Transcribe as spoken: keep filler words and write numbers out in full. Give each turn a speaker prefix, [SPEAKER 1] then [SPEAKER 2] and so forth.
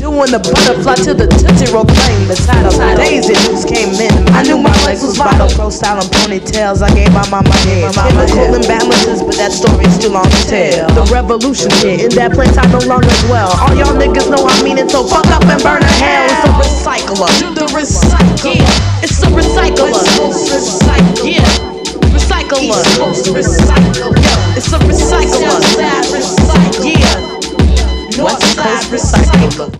[SPEAKER 1] Doing the butterfly till the Tootsie Roll claim. The title Daisy Dukes came in. I knew my legs was vital. Pro style and ponytails. I gave my mama head. Chemical imbalances, but that story's still on the tail. The revolution here in that place I no longer dwell. All y'all niggas know I mean it, so fuck up and burn to hell. It's a recycler. The recycler. Yeah. It's a recycler. Recycle. Yeah. Recycler. Recycle. It's a recycler. Yeah. West Coast recycler.